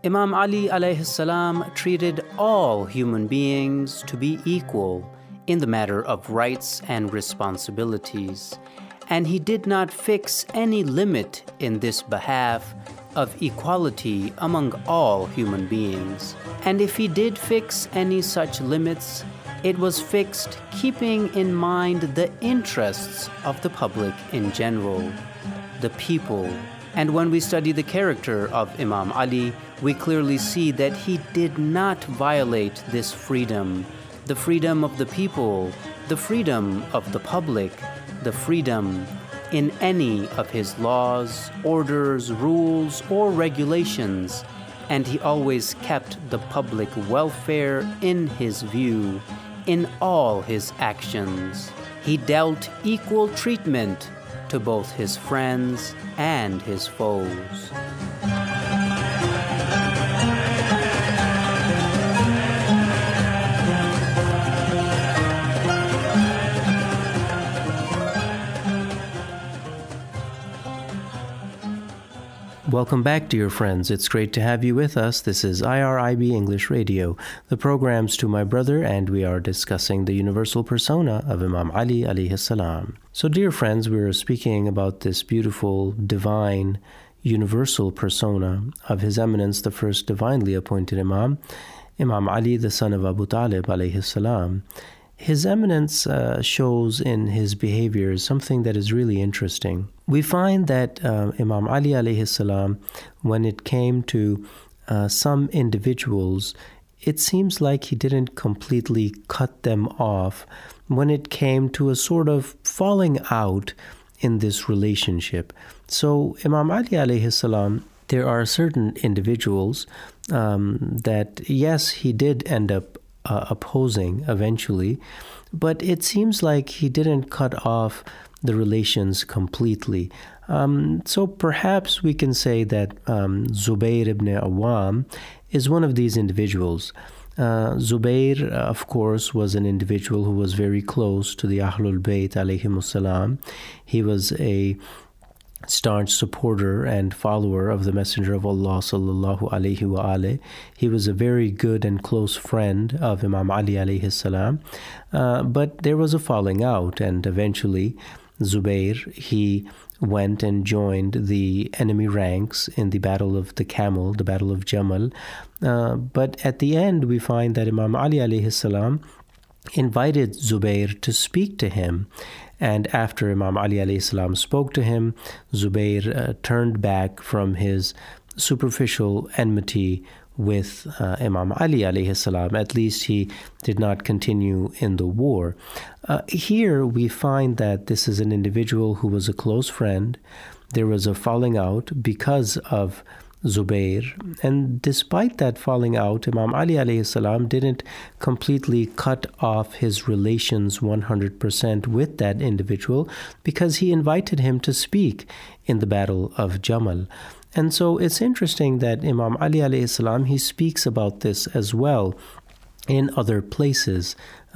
Imam Ali alayhi salam treated all human beings to be equal in the matter of rights and responsibilities, and he did not fix any limit in this behalf of equality among all human beings. And if he did fix any such limits, it was fixed keeping in mind the interests of the public in general, the people. And when we study the character of Imam Ali, we clearly see that he did not violate this freedom, the freedom of the people, the freedom of the public, the freedom in any of his laws, orders, rules, or regulations, and he always kept the public welfare in his view in all his actions. He dealt equal treatment to both his friends and his foes. Welcome back, dear friends. It's great to have you with us. This is IRIB English Radio, the program's To My Brother, and we are discussing the universal persona of Imam Ali alayhi salam. So, dear friends, we're speaking about this beautiful, divine, universal persona of His Eminence, the first divinely appointed Imam, Imam Ali, the son of Abu Talib alayhi salam. His Eminence shows in his behavior something that is really interesting. We find that Imam Ali alayhi salam, when it came to some individuals, it seems like he didn't completely cut them off when it came to a sort of falling out in this relationship. So Imam Ali alayhi salam, there are certain individuals that, yes, he did end up opposing eventually, but it seems like he didn't cut off the relations completely. So perhaps we can say that Zubayr ibn Awam is one of these individuals. Zubayr, of course, was an individual who was very close to the Ahlul Bayt alayhimus salam. He was a staunch supporter and follower of the Messenger of Allah sallallahu alayhi wa alayhi. He was a very good and close friend of Imam Ali alayhi salam. But there was a falling out, and eventually Zubayr, he went and joined the enemy ranks in the Battle of the Camel, the Battle of Jamal. But at the end, we find that Imam Ali alayhi salam invited Zubayr to speak to him. And after Imam Ali alayhi salam spoke to him, Zubayr turned back from his superficial enmity with Imam Ali alayhi salam. At least he did not continue in the war. Here we find that this is an individual who was a close friend. There was a falling out because of Zubayr, and despite that falling out, Imam Ali alayhi salam didn't completely cut off his relations 100% with that individual, because he invited him to speak in the Battle of Jamal. And so it's interesting that Imam Ali alayhi salam, he speaks about this as well in other places,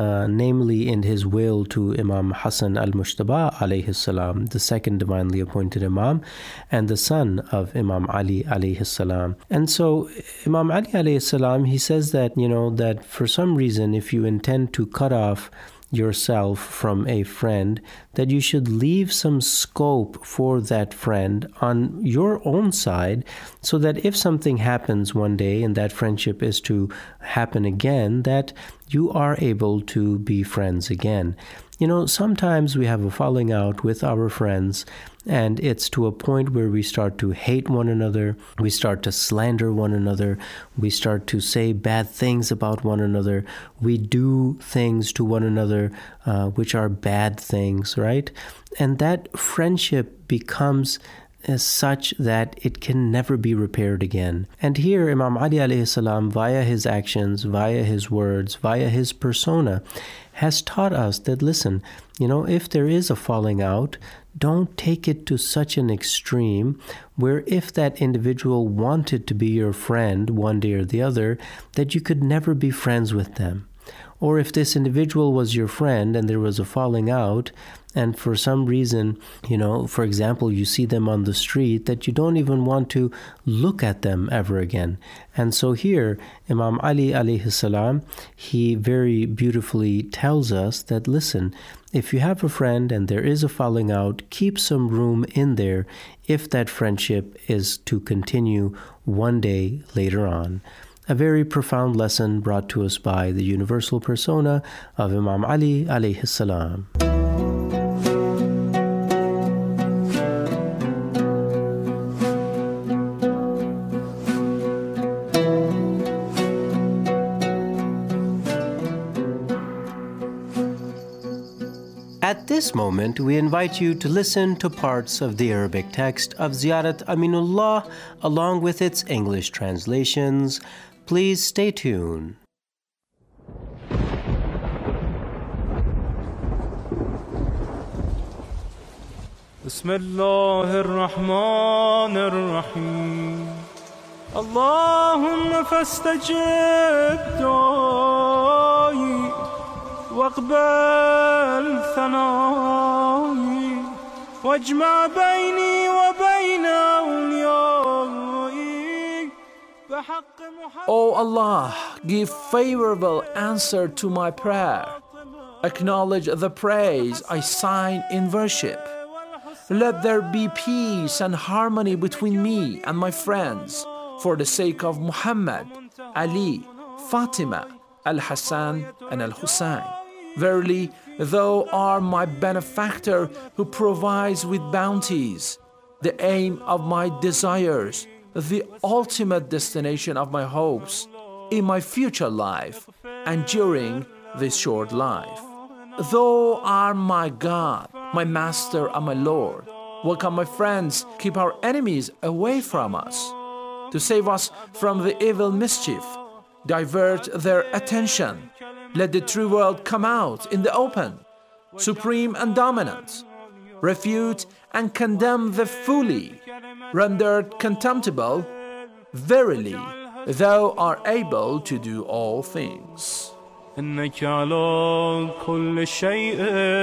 namely in his will to Imam Hassan al-Mushtaba alayhi salam, the second divinely appointed Imam and the son of Imam Ali alayhi salam. And so Imam Ali alayhi salam, he says that, that for some reason, if you intend to cut off yourself from a friend, that you should leave some scope for that friend on your own side, so that if something happens one day and that friendship is to happen again, that you are able to be friends again. Sometimes we have a falling out with our friends, and it's to a point where we start to hate one another, we start to slander one another, we start to say bad things about one another, we do things to one another which are bad things, right? And that friendship becomes such that it can never be repaired again. And here Imam Ali alayhi salam, via his actions, via his words, via his persona, has taught us that, listen, if there is a falling out, don't take it to such an extreme where if that individual wanted to be your friend one day or the other, that you could never be friends with them. Or if this individual was your friend and there was a falling out, and for some reason, for example, you see them on the street, that you don't even want to look at them ever again. And so here, Imam Ali alayhi salam, he very beautifully tells us that, listen, if you have a friend and there is a falling out, keep some room in there if that friendship is to continue one day later on. A very profound lesson brought to us by the universal persona of Imam Ali alayhi salam. At this moment, we invite you to listen to parts of the Arabic text of Ziyarat Aminullah along with its English translations. Please stay tuned. Bismillahir Rahmanir Rahim. Allahumma fastajib du'ai واقبل ثنائي واجمع بيني وبين أوليائي بحق محمد. O Allah, give favorable answer to my prayer. Acknowledge the praise I sign in worship. Let there be peace and harmony between me and my friends for the sake of Muhammad, Ali, Fatima, Al-Hassan and Al-Hussein. Verily, Thou art my benefactor who provides with bounties, the aim of my desires, the ultimate destination of my hopes in my future life and during this short life. Thou art my God, my Master and my Lord. Welcome my friends, keep our enemies away from us. To save us from the evil mischief, divert their attention. Let the true world come out in the open, supreme and dominant. Refute and condemn the fully, rendered contemptible. Verily, Thou art able to do all things. إنك على كل شيء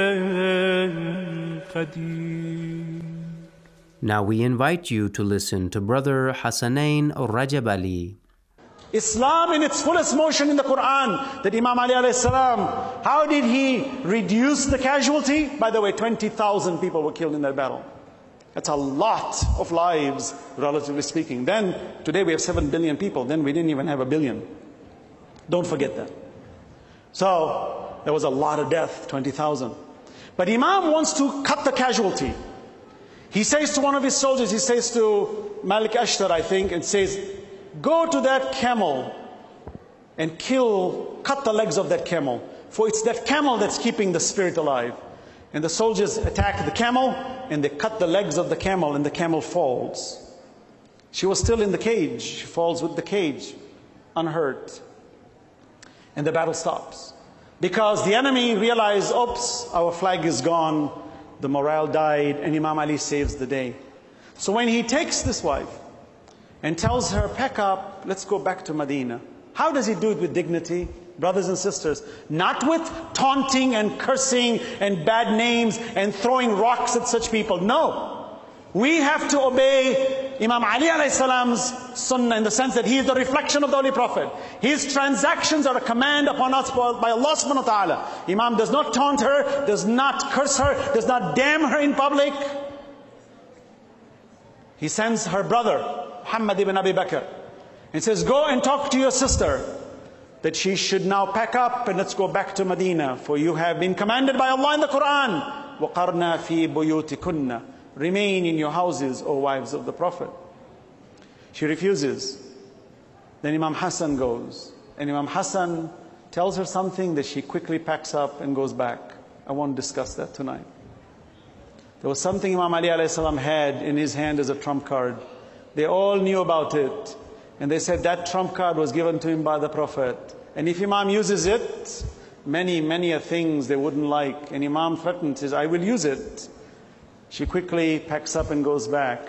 قدير. Now we invite you to listen to Brother Hassanain Rajab Ali. Islam in its fullest motion in the Quran, that Imam Ali alayhi salam, how did he reduce the casualty? By the way, 20,000 people were killed in that battle. That's a lot of lives, relatively speaking. Then, today we have 7 billion people. Then we didn't even have 1 billion. Don't forget that. So, there was a lot of death, 20,000. But Imam wants to cut the casualty. He says to one of his soldiers, he says to Malik Ashtar, I think, and says, go to that camel and cut the legs of that camel. For it's that camel that's keeping the spirit alive. And the soldiers attack the camel and they cut the legs of the camel and the camel falls. She was still in the cage. She falls with the cage, unhurt. And the battle stops. Because the enemy realized, oops, our flag is gone. The morale died and Imam Ali saves the day. So when he takes this wife and tells her, pack up, let's go back to Medina. How does he do it with dignity? Brothers and sisters, not with taunting and cursing and bad names and throwing rocks at such people. No. We have to obey Imam Ali alayhi salam's sunnah in the sense that he is the reflection of the Holy Prophet. His transactions are a command upon us by Allah subhanahu wa ta'ala. Imam does not taunt her, does not curse her, does not damn her in public. He sends her brother, Muhammad ibn Abi Bakr, and says, go and talk to your sister that she should now pack up and let's go back to Medina. For you have been commanded by Allah in the Quran, وَقَرْنَا فِي بُيُوتِكُنَّ, remain in your houses, O wives of the Prophet. She refuses. Then Imam Hassan goes. And Imam Hassan tells her something that she quickly packs up and goes back. I won't discuss that tonight. There was something Imam Ali alayhi salam had in his hand as a trump card. They all knew about it. And they said that trump card was given to him by the Prophet. And if Imam uses it, many things they wouldn't like. And Imam threatened, says, I will use it. She quickly packs up and goes back.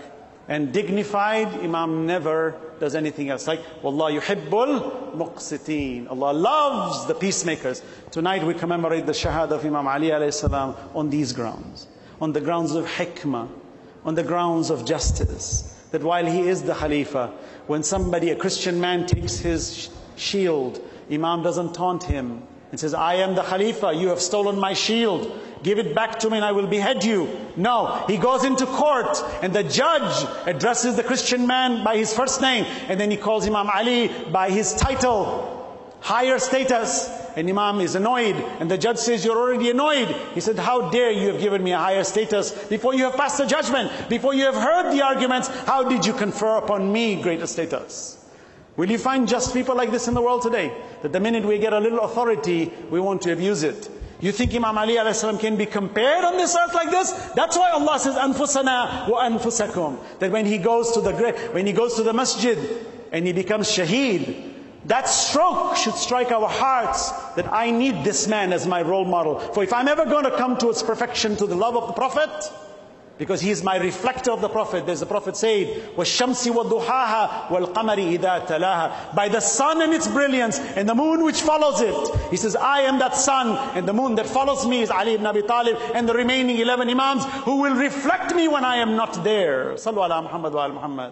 and dignified, Imam never does anything else. Like, Wallah yuhibbul muqsiteen. Allah loves the peacemakers. Tonight we commemorate the shahada of Imam Ali alayhi salam on these grounds. On the grounds of hikmah, on the grounds of justice. That while he is the Khalifa, when somebody, a Christian man, takes his shield, Imam doesn't taunt him and says, I am the Khalifa, you have stolen my shield, give it back to me and I will behead you. No, he goes into court and the judge addresses the Christian man by his first name, and then he calls Imam Ali by his title, higher status. And Imam is annoyed, and the judge says, you're already annoyed. He said, how dare you have given me a higher status before you have passed the judgment, before you have heard the arguments, how did you confer upon me greater status? Will you find just people like this in the world today? That the minute we get a little authority, we want to abuse it. You think Imam Ali alayhi salam can be compared on this earth like this? That's why Allah says, Anfusana wa anfusakum. That when he goes to the masjid and he becomes shaheed, that stroke should strike our hearts that I need this man as my role model. For if I'm ever going to come towards perfection, to the love of the Prophet, because he is my reflector of the Prophet. There's the Prophet said, وَالشَّمْسِ وَالضُّحَاهَا وَالْقَمَرِ إِذَا تَلَاهَا. By the sun and its brilliance, and the moon which follows it. He says, I am that sun, and the moon that follows me is Ali ibn Abi Talib, and the remaining 11 Imams who will reflect me when I am not there. Sallu ala Muhammad wa ala Muhammad.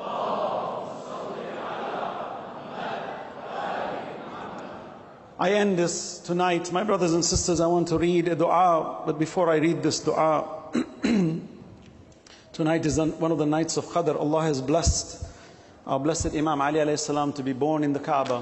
I end this tonight. My brothers and sisters, I want to read a dua, but before I read this dua, tonight is one of the nights of Qadr. Allah has blessed our blessed Imam Ali alayhi salam to be born in the Kaaba,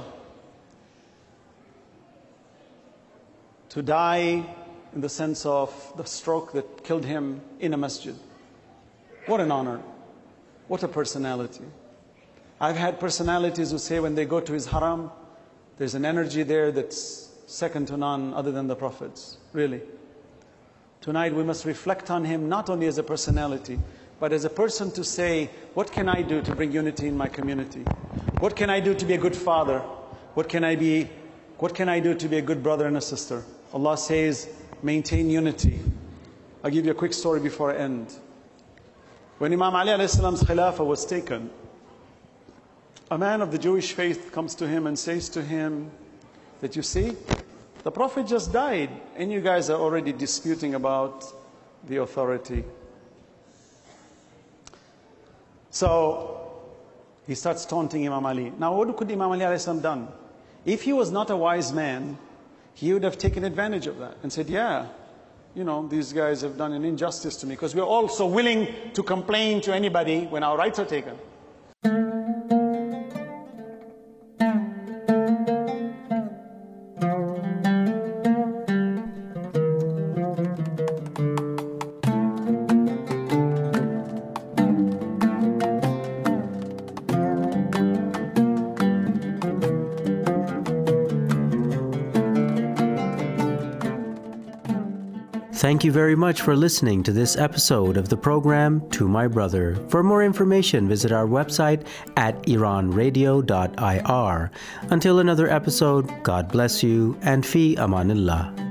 to die in the sense of the stroke that killed him in a masjid. What an honor. What a personality. I've had personalities who say when they go to his haram, there's an energy there that's second to none other than the Prophet's. Really. Tonight we must reflect on him not only as a personality, but as a person to say, what can I do to bring unity in my community? What can I do to be a good father? What can I do to be a good brother and a sister? Allah says, maintain unity. I'll give you a quick story before I end. When Imam Ali alayhi salam's Khilafah was taken, a man of the Jewish faith comes to him and says to him that, you see, the Prophet just died and you guys are already disputing about the authority. So he starts taunting Imam Ali. Now what could Imam Ali alayhi salam done? If he was not a wise man, he would have taken advantage of that and said, yeah, you know, these guys have done an injustice to me, because we're also willing to complain to anybody when our rights are taken. Thank you very much for listening to this episode of the program To My Brother. For more information, visit our website at iranradio.ir. Until another episode, God bless you and fi amanillah.